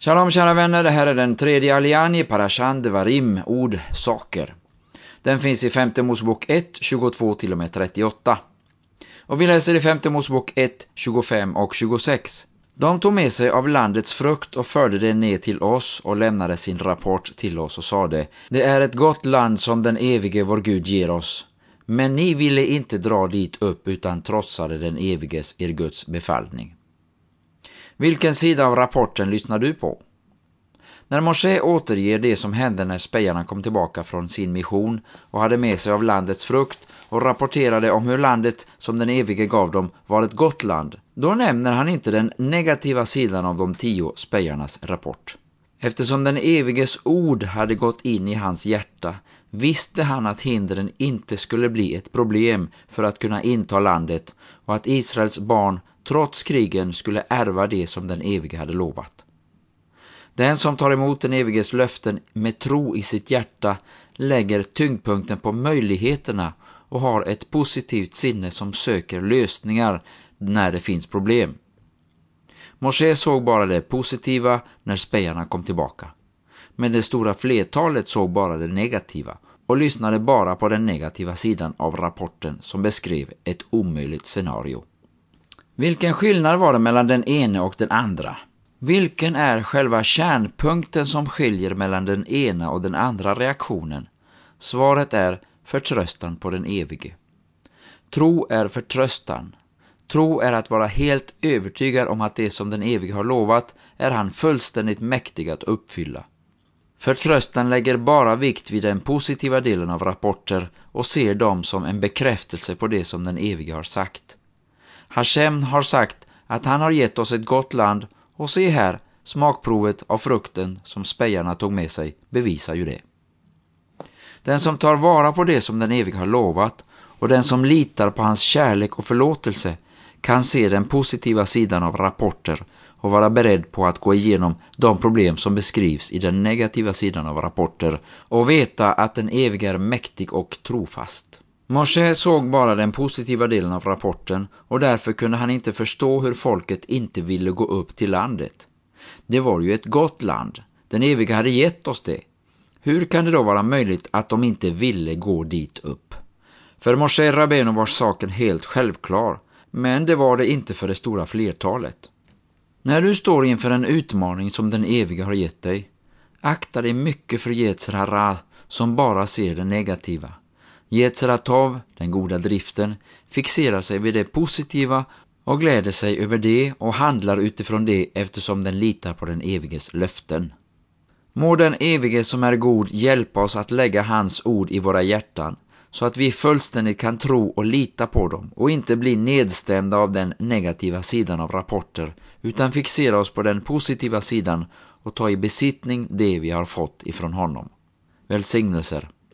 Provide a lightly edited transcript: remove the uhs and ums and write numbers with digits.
Shalom kära vänner, det här är den tredje allian i Parashan Devarim, ord, saker. Den finns i 5 Mosebok 1, 22-38. Och vi läser i 5 Mosebok 1, 25 och 26. De tog med sig av landets frukt och förde det ner till oss och lämnade sin rapport till oss och sade: det är ett gott land som den evige vår Gud ger oss. Men ni ville inte dra dit upp utan trotsade den eviges, er Guds befallning. Vilken sida av rapporten lyssnar du på? När Moshe återger det som hände när spejarna kom tillbaka från sin mission och hade med sig av landets frukt och rapporterade om hur landet som den evige gav dem var ett gott land, då nämner han inte den negativa sidan av de 10 spejarnas rapport. Eftersom den eviges ord hade gått in i hans hjärta visste han att hindren inte skulle bli ett problem för att kunna inta landet och att Israels barn trots krigen skulle ärva det som den evige hade lovat. Den som tar emot den eviges löften med tro i sitt hjärta lägger tyngdpunkten på möjligheterna och har ett positivt sinne som söker lösningar när det finns problem. Moshe såg bara det positiva när spejarna kom tillbaka. Men det stora flertalet såg bara det negativa och lyssnade bara på den negativa sidan av rapporten som beskrev ett omöjligt scenario. Vilken skillnad var det mellan den ene och den andra? Vilken är själva kärnpunkten som skiljer mellan den ena och den andra reaktionen? Svaret är förtröstan på den evige. Tro är förtröstan. Tro är att vara helt övertygad om att det som den evige har lovat är han fullständigt mäktig att uppfylla. Förtröstan lägger bara vikt vid den positiva delen av rapporter och ser dem som en bekräftelse på det som den evige har sagt. Hashem har sagt att han har gett oss ett gott land och se här, smakprovet av frukten som spejarna tog med sig bevisar ju det. Den som tar vara på det som den evige har lovat och den som litar på hans kärlek och förlåtelse kan se den positiva sidan av rapporter och vara beredd på att gå igenom de problem som beskrivs i den negativa sidan av rapporter och veta att den evige är mäktig och trofast. Moshe såg bara den positiva delen av rapporten och därför kunde han inte förstå hur folket inte ville gå upp till landet. Det var ju ett gott land. Den evige hade gett oss det. Hur kan det då vara möjligt att de inte ville gå dit upp? För Moshe Rabbeinu var saken helt självklar, men det var det inte för det stora flertalet. När du står inför en utmaning som den evige har gett dig, akta dig mycket för Yetzer hara som bara ser det negativa. Yetzer hatov, den goda driften, fixerar sig vid det positiva och gläder sig över det och handlar utifrån det eftersom den litar på den eviges löften. Må den evige som är god hjälpa oss att lägga hans ord i våra hjärtan så att vi fullständigt kan tro och lita på dem och inte bli nedstämda av den negativa sidan av rapporter utan fixera oss på den positiva sidan och ta i besittning det vi har fått ifrån honom. Välsignelser.